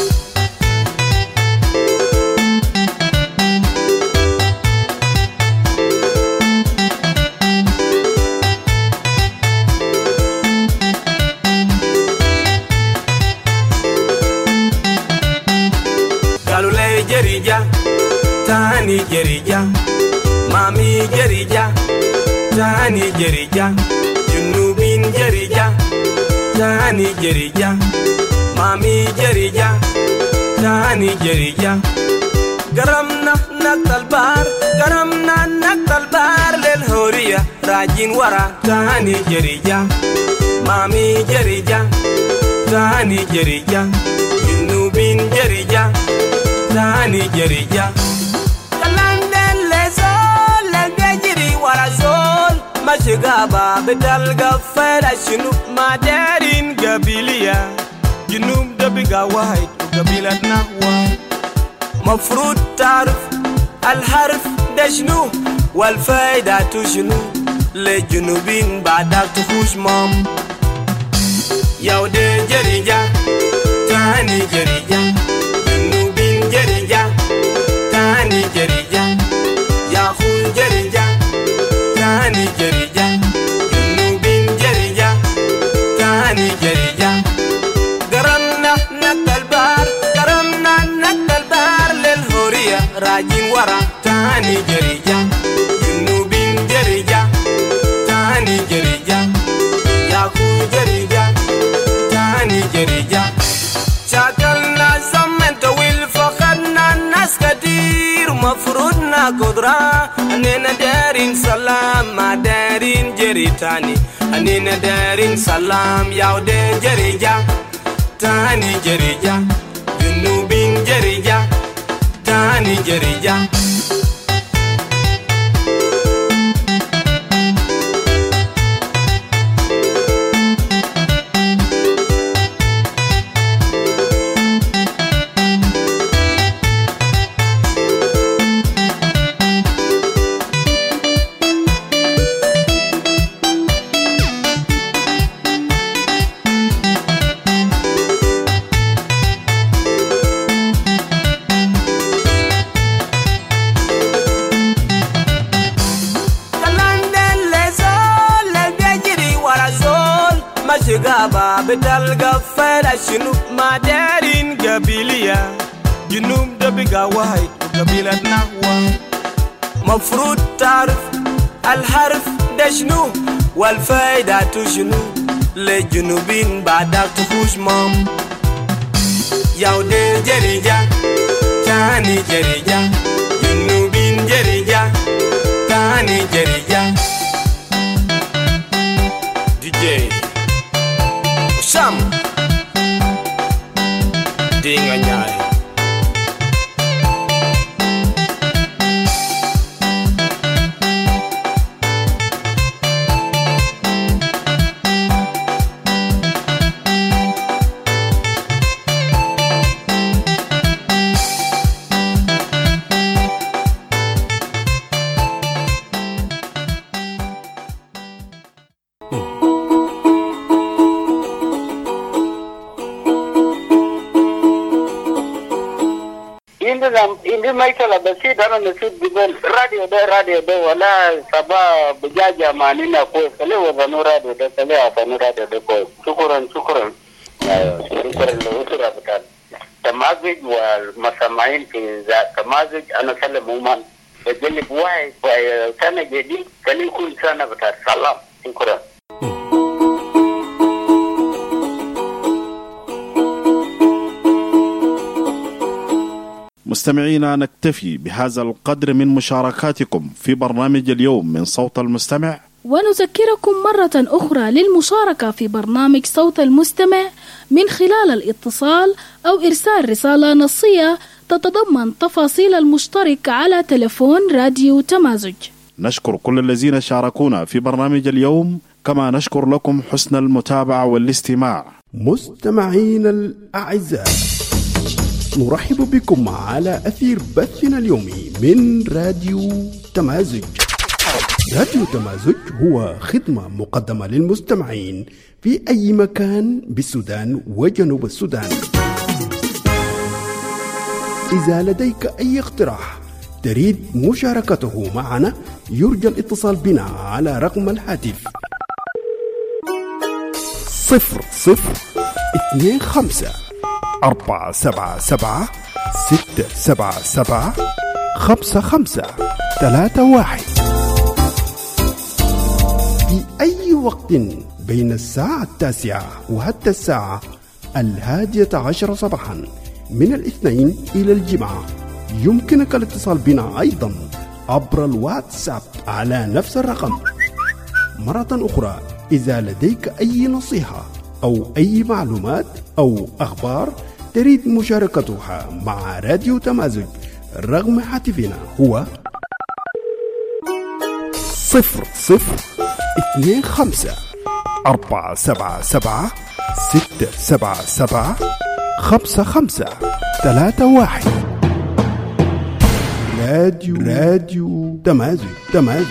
jerija, tani jerija, mami jerija, tani jerija, junubin jerija, tani jerija, mami jerija, tani jerija. Garamna naktalbar, garamna naktalbar lel horiya, rajin wara, tani jerija, mami jerija, tani jerija, junubin jerija. Tani jerija. Kalandel lezol, lengejiri warazol. Mashigaba bedal gafera shinu madarin gabiliya. Junub dabiga wahid gabilat na wahid. Mafrud tarif alharf dashnu والفايدة تشنو لجنوبين بعدك تخش مام. يودي جريجا تاني جريجا جريجا تاني جريجا يا خوي جريجا تاني جريجا جنوبين جريجا تاني جريجا قرمنا نكتل البار للهورية راجين ورا تاني جريجا جنوبين جريجا تاني جريجا يا خوي جريجا تاني جريجا شاكلنا زمن طويل فقدنا ناس كتير مفروضنا قدرة أننا دارين سلام ما دارين جريتاني أننا دارين سلام يودي جريجا تاني جريجا جنوبين جريجا تاني جريجا. Gaba bedal gafara shinu madarin gabiliya junub da biga wahid gabilat na wahid mafrud tarif alharf dashnu wal faida tushnu le junubin badak tuhush mam. Yaude jerija tani jerija junubin jerija tani jerija ini maisha basi dana nasib diben radio da wala saba bujaja manina ko sale wa radio da sale wa radio da ko shukran shukran lo usra batal tamazij wal masamain fi za tamazij ana salamu man bajali buai sana jadi kali kun sana batal salam shukran. مستمعينا نكتفي بهذا القدر من مشاركاتكم في برنامج اليوم من صوت المستمع، ونذكركم مرة أخرى للمشاركة في برنامج صوت المستمع من خلال الاتصال أو إرسال رسالة نصية تتضمن تفاصيل المشترك على تلفون راديو تمازج. نشكر كل الذين شاركونا في برنامج اليوم، كما نشكر لكم حسن المتابعة والاستماع. مستمعينا الأعزاء، نرحب بكم على أثير بثنا اليومي من راديو تمازج. راديو تمازج هو خدمة مقدمة للمستمعين في أي مكان بالسودان وجنوب السودان. إذا لديك أي اقتراح تريد مشاركته معنا، يرجى الاتصال بنا على رقم الهاتف 0025 477 677 5531 في أي وقت بين الساعة 9 وحتى الساعة 11 صباحا من الاثنين إلى الجمعة. يمكنك الاتصال بنا أيضا عبر الواتساب على نفس الرقم. مرة أخرى، إذا لديك أي نصيحة أو أي معلومات أو أخبار تريد مشاركتها مع راديو تمازج، رقم هاتفنا هو 0025 477 677 5531. راديو تمازج.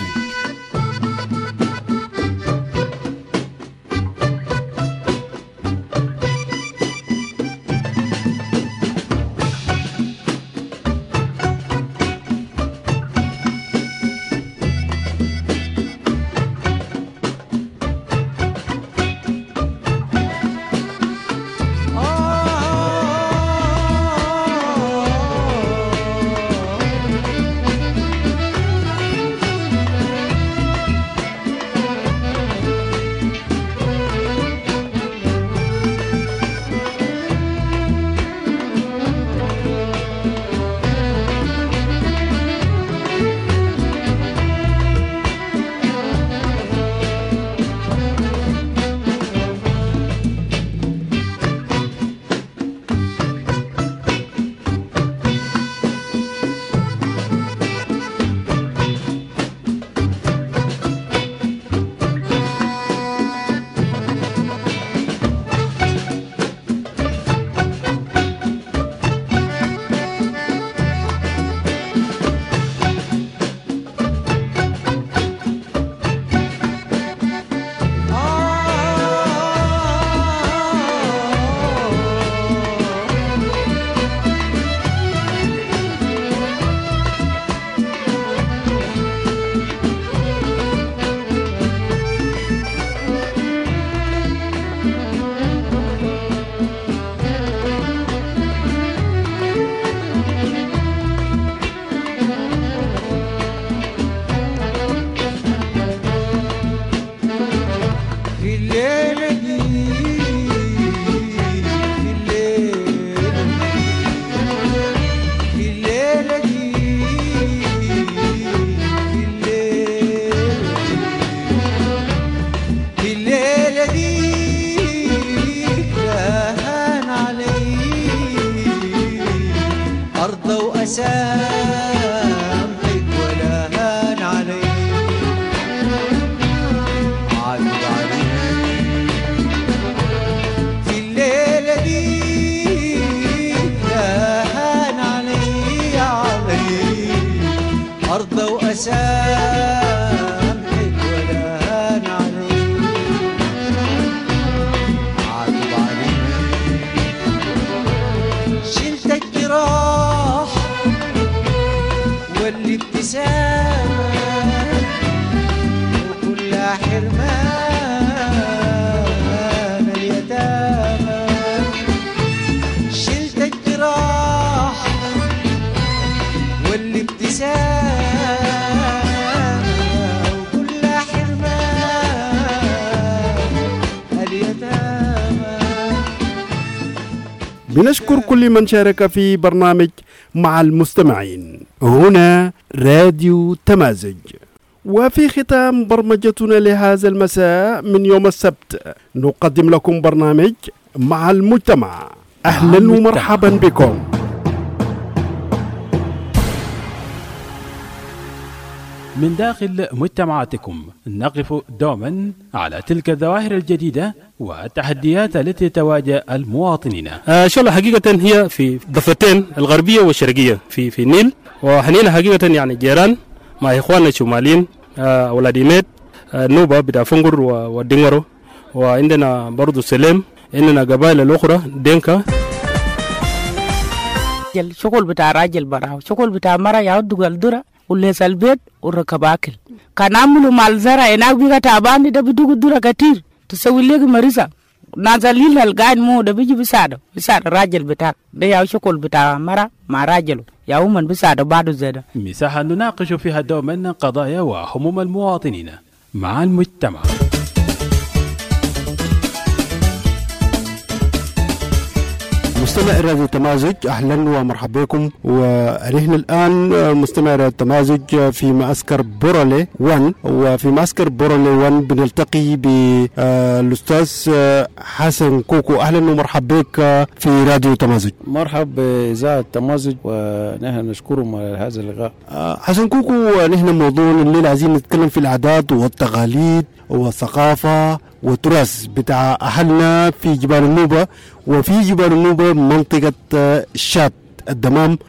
والابتسامة وكل حرمان اليتامى شلت الجراح والابتسامة وكل حرمان اليتامى. بنشكر كل من شارك في برنامج مع المستمعين هنا راديو تمازج. وفي ختام برمجتنا لهذا المساء من يوم السبت نقدم لكم برنامج مع المجتمع. أهلا ومرحبا بكم. من داخل مجتمعاتكم نقف دوما على تلك الظواهر الجديدة والتحديات التي تواجه المواطنين. إن شاء الله حقيقة هي في ضفتين الغربية والشرقية في النيل، وحنينا حقيقة يعني جيران مع إخواننا الشماليين ولاديميت نوبة بتاع فنجر والدينغرو، وعندنا برضو سليم، عندنا قبائل الأخرى دينكا. شغل بتاع راجل براو، شغل بتاع مرة يعود الدرة وليس البيت وركب أكل. كان عملوا مال زرع هناك بيجا تعبان ده بدو الدرة كتير تسوي لك مريضة نازلين القاعد مو ده بيجي بيساعد راجل بتاعك ده يا شغل بتاع مرة مع راجله يا من بيساعد بعده زيادة. مساحة نناقش فيها دوما قضايا وهموم المواطنين مع المجتمع. مستمع راديو تمازج، أهلا ومرحبا بكم. ونحن الآن مستمع راديو تمازج في معسكر بورالي 1، وفي معسكر بورالي 1 بنلتقي بالأستاذ حسن كوكو. أهلا ومرحبا بك في راديو تمازج. مرحب بإذاعة تمازج ونحن نشكرهم على هذا اللقاء. حسن كوكو، نحن موضوعنا الليلة عايزين نتكلم في العادات والتقاليد والثقافة والتراث بتاع أهلنا في جبال النوبة. وفي جبال النوبة منطقة الشات الدمام.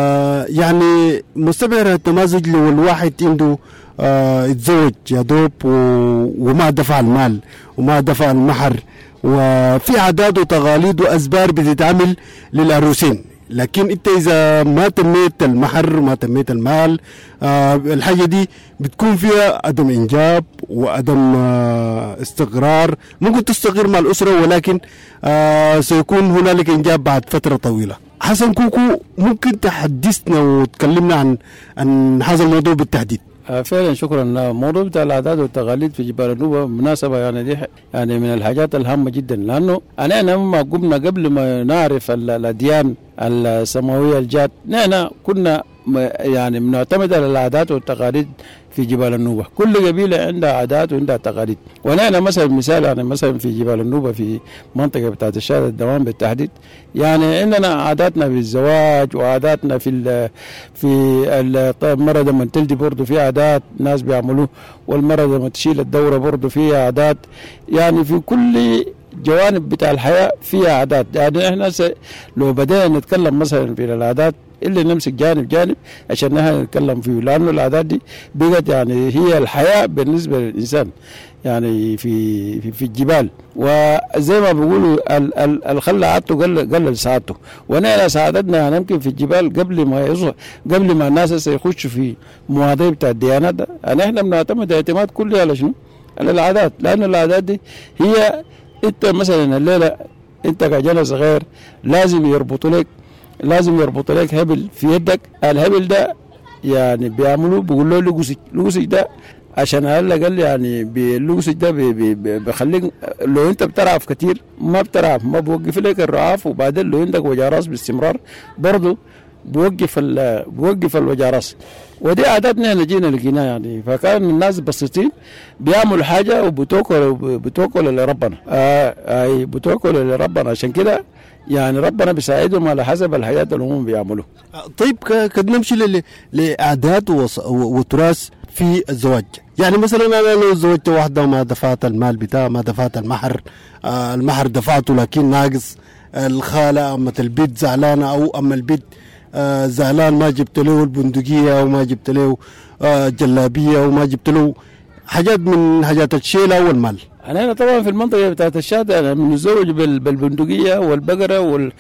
يعني مستمر التمازج لو الواحد عنده يتزوج يا دوب وما دفع المال وما دفع المهر، وفي عادات وتقاليد وأسبار بتتعمل للعروسين، لكن انت اذا ما تميت المهر ما تميت المال الحاجة دي بتكون فيها عدم انجاب وعدم استقرار. ممكن تستقر مع الاسرة ولكن سيكون هنالك انجاب بعد فترة طويلة. حسن كوكو، ممكن تحدثنا وتكلمنا عن هذا الموضوع بالتحديد؟ فعلا شكرا. موضوع بتاع العادات والتقاليد في جبال النوبة مناسبة، يعني دي يعني من الحاجات الهامة جدا، لأنه أنا لما قمنا قبل ما نعرف الأديان السماوية الجات نحن كنا يعني بنعتمد على العادات والتقاليد في جبال النوبة. كل قبيلة عندها عادات وعندها تقاليد. ونحن مثلا مثال يعني مثلا في جبال النوبة في منطقة بتاعت الشارع الدوام بالتحديد، يعني عندنا عاداتنا في الزواج وعاداتنا في المرة لما تلدي برضو في عادات ناس بيعملوه، والمرة لما تشيل الدورة برضو فيها عادات. يعني في كل جوانب بتاع الحياة فيها عادات. يعني احنا لو بدأنا نتكلم مثلا في العادات اللي نمسك جانب عشان نحن نتكلم فيه، لأنه العادات دي بقت يعني هي الحياة بالنسبة للإنسان يعني في الجبال. وزي ما بيقولوا الخل عادته قلل سعادته، ونحن سعادتنا يعني يمكن في الجبال قبل ما الناس سيخشوا في مواضيع بتاع الديانات. يعني احنا بنعتمد اعتماد كلي على شنو؟ على العادات، لأن العادات دي هي انت مثلا الليلة انت كجنة صغير لازم يربطوا لك هبل في يدك. الهبل ده يعني بيعملوا بيقولوا له لوسج ده عشان على الأقل يعني باللوسج ده بيخليك لو انت بترعف كتير ما بوقف لك الرعاف، وبعدين لو عندك وجع راس باستمرار برضه بوقف الوجع راس. ودي عاداتنا اللي جينا لقيناها يعني. فكان الناس بسيطين بيعملوا حاجة وبتوكل لربنا. بتوكل لربنا، عشان كده يعني ربنا بيساعدهم على حسب الحياة اللي هم بيعملوه. طيب قد نمشي لأعداد وتراث في الزواج. يعني مثلا أنا لو زوجت واحدة وما دفعت المال بتاعها، ما دفعت المهر دفعته لكن ناقص، الخالة أما البيت زعلانة أو أما البيت زعلان ما جبت له البندقية وما جبت له جلابية وما جبت له حاجات من حاجات الشيلة والمال، أنا طبعا في المنطقة بتاعت الشاطئ أنا متزوج بالبندقية والبقرة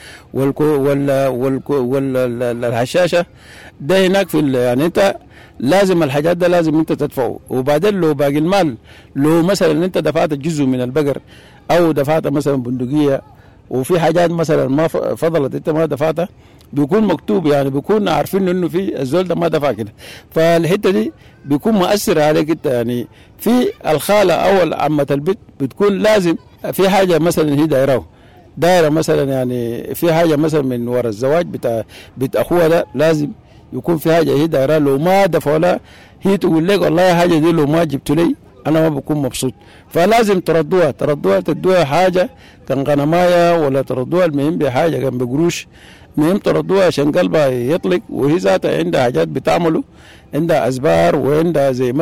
والحشاشة ده هناك في يعني أنت لازم الحاجات ده لازم أنت تدفعه. وبعدين لو باقي المال لو مثلا أنت دفعت جزء من البقر أو دفعت مثلا بندقية وفي حاجات مثلا ما فضلت أنت ما دفعتها بيكون مكتوب يعني بيكون عارفين انه في الزول ده ما دفع كده. فالحته دي بيكون مؤثر عليك انت يعني في الخاله او عمه البيت بتكون لازم في حاجه مثلا هي دايره مثلا يعني في حاجه مثلا من وراء الزواج بتاع بيت اخوها ده لازم يكون في حاجه هي دايره لو ما دفعوا لها هي تقول لك والله حاجه دي لو ما جبت لي انا ما بكون مبسوط. فلازم تردوها حاجه كان غنمايه ولا تردوها المهم بحاجه كان بقروش مهم تردوها عشان قلبها يطلق. وهي ذاتها عندها حاجات بتعمله عندها أزبار وعندها زي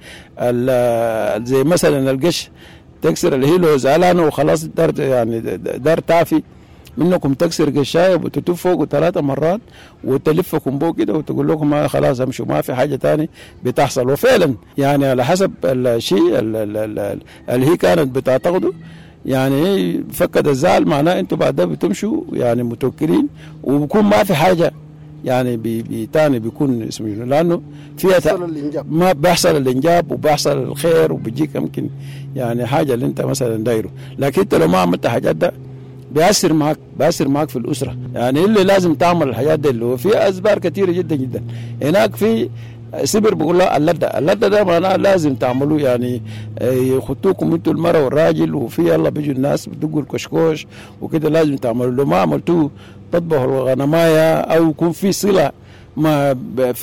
مثلا القش تكسر اللي هي لو زعلانة وخلاص دار تعفي منكم تكسر قشاية وتتوب فوق 3 مرات وتلفكم بو كده وتقول لكم ما خلاص امشوا ما في حاجة تاني بتحصل. وفعلا يعني على حسب الشيء اللي هي كانت بتعتقده يعني فقد الزعل معناه انتوا بعد ده بتمشوا يعني متوكلين وبكون ما في حاجه يعني تاني بيكون اسمه لانه فيها ما بيحصل الانجاب وبيحصل الخير وبيجيك يمكن يعني حاجه اللي انت مثلا دايره. لكن انت لو ما عملت حاجات ده بيأثر معك في الاسره يعني اللي لازم تعمل الحاجات دي اللي هو في اسبار كثيره جدا جدا. هناك في سبر بقول له اللدة ده معناه لازم تعملوه يعني يخطوكم انتوا المرأة والراجل وفي يلا بيجوا الناس بتدقوا الكشكوش وكده لازم تعملوا. لو ما عملتوه تطبخوا الغنماية او يكون في صلة ما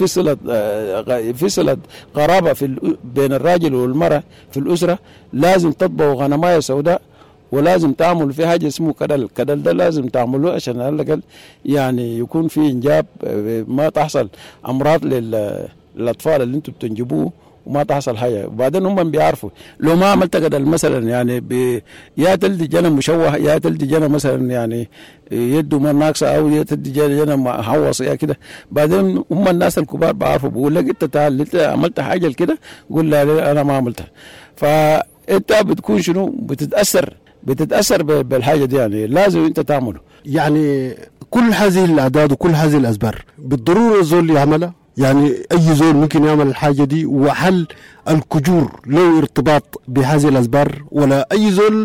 في صلة قرابة بين الراجل والمرأة في الأسرة لازم تطبخوا غنماية سوداء ولازم تعملوا في حاجة اسمه كدل ده لازم تعملوه عشان على الأقل يعني يكون في إنجاب ما تحصل أمراض للأطفال اللي انتوا بتنجبوه وما تحصل حاجة. وبعدين هم بيعرفوا لو ما عملت كدل مثلا يعني يا تلدي جنة مشوه يا تلدي جنة مثلا يعني يده ما ناقصة أو يا تلدي جنة محوص يا كده. بعدين هم الناس الكبار بعرفوا بقول لك انت تعال انت عملت حاجة كده قول لا أنا ما عملتها. فانت بتكون شنو بتتأثر بالحاجة دي يعني لازم انت تعمله. يعني كل هذه الأعداد وكل هذه الأسبار بالضرورة الزول يعملها يعني أي زول ممكن يعمل الحاجة دي. وهل الكجور له ارتباط بهذه الأسبار ولا أي زول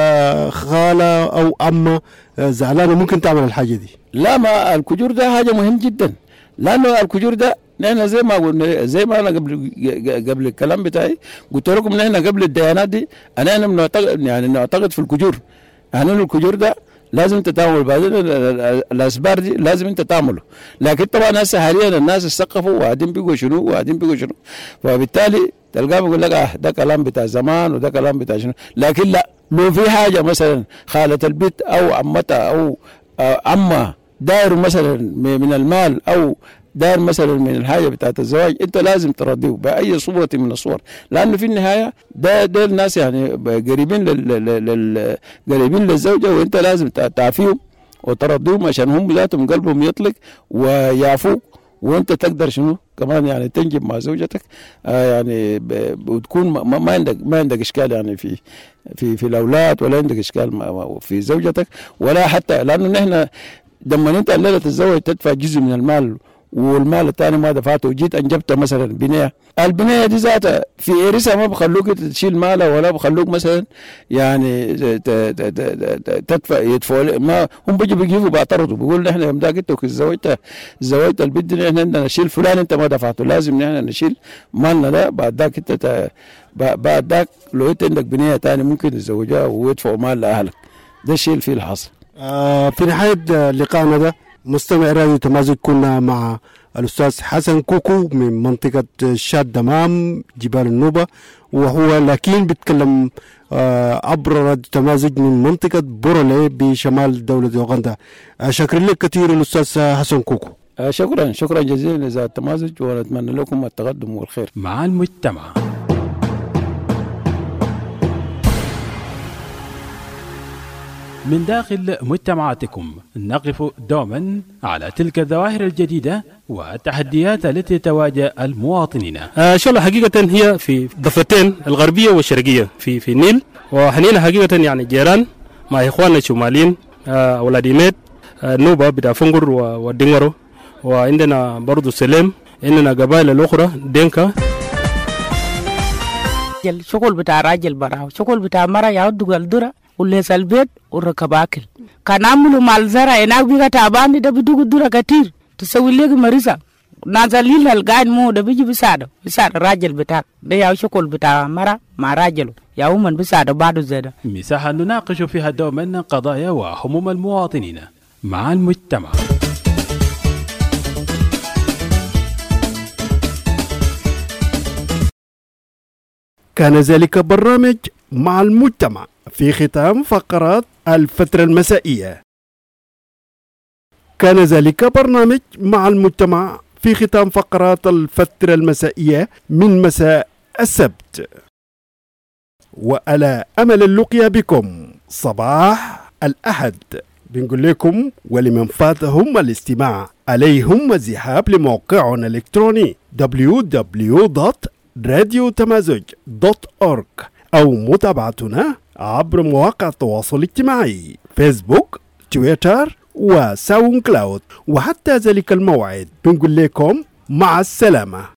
خالة أو أما زعلانة ممكن تعمل الحاجة دي؟ لا ما الكجور ده حاجة مهم جدا لأنه الكجور ده نحن زي ما قلنا زي ما أنا قبل الكلام بتاعي قلت لكم نحن قبل الديانات دي أنا نعتقد في الكجور يعني الكجور ده لازم انت تعمل. بعدين الاسبار دي لازم انت تعمله. لكن طبعا هسه حاليا الناس استقفوا وقاعدين بيقوا شنو فبالتالي تلقاه بيقول لك ده كلام بتاع زمان وده كلام بتاع شنو. لكن لا لو في حاجه مثلا خاله البيت او عمتها او عمها داير مثلا من المال او داير مثلا من الحاجه بتاعت الزواج انت لازم ترضيه باي صوره من الصور لانه في النهايه ده الناس يعني قريبين للزوجه وانت لازم تعافيهم وترضيهم عشان هم ذاتهم قلبهم يطلق ويعفوك وانت تقدر شنو كمان يعني تنجب مع زوجتك يعني وتكون ما عندك اشكال يعني في الاولاد ولا عندك اشكال في زوجتك ولا حتى لانه نحن لما انت الليله تتزوج تدفع جزء من المال والمال الثاني ما دفعته وجيت انجبت مثلا بنيه. البنيه دي ذاتها في ارثها ما بخلوك تشيل مالها ولا بخلوك مثلا يعني تدفع يدفعوا ما هم بيجوا بعترضوا بيقول نحن يوم ذاك انت زوجت البنت دي نحن عندنا نشيل فلان انت ما دفعته لازم نحن نشيل مالنا ده. بعد ذاك انت بعد ذاك لو انت عندك بنيه ثانيه ممكن تزوجها ويدفعوا مال لاهلك. ده الشيء اللي فيه الحاصل. في نهاية لقائنا ده مستمع راديو تمازج كنا مع الأستاذ حسن كوكو من منطقة شاد دمام جبال النوبة وهو لكن بيتكلم عبر راديو تمازج من منطقة بورولي بشمال دولة أوغندا. شكرا لك كثير الأستاذ حسن كوكو. شكرا جزيلا لإذاعة التمازج ونتمنى لكم التقدم والخير مع المجتمع. من داخل مجتمعاتكم نقف دوما على تلك الظواهر الجديدة والتحديات التي تواجه المواطنين. شغلة حقيقة هي في ضفتين الغربية والشرقية في النيل، وحنين حقيقة يعني جيران مع إخواننا الشماليين أولاد ميت نوبة بتاع فنقر ودينغرو، وعندنا برضو سليم، عندنا قبائل الأخرى دينكا. شغل بتاع راجل براو، شغل بتاع مرة يعود الدرة وليس البيت وركب أكل. كان عملوا مال زرع هناك بيجا تعبان ده بدوق الدرة كتير تسوي لك مريضة نازلين القاعد مو ده بيجي بيساعد راجل بتاعك ده يا شغل بتاع مرة مع راجله يا من بيساعد بعده زيادة. مساحة نناقش فيها دوما قضايا وهموم المواطنين مع المجتمع. كان ذلك برنامج مع المجتمع في ختام فقرات الفترة المسائية. كان ذلك برنامج مع المجتمع في ختام فقرات الفترة المسائية من مساء السبت، وعلى أمل اللقيا بكم صباح الأحد. بنقول لكم ولمن فاتهم الاستماع عليهم الذهاب لموقعنا الإلكتروني www.radiotamazoj.org أو متابعتنا عبر مواقع التواصل الاجتماعي فيسبوك، تويتر وساوند كلاود. وحتى ذلك الموعد بنقول لكم مع السلامة.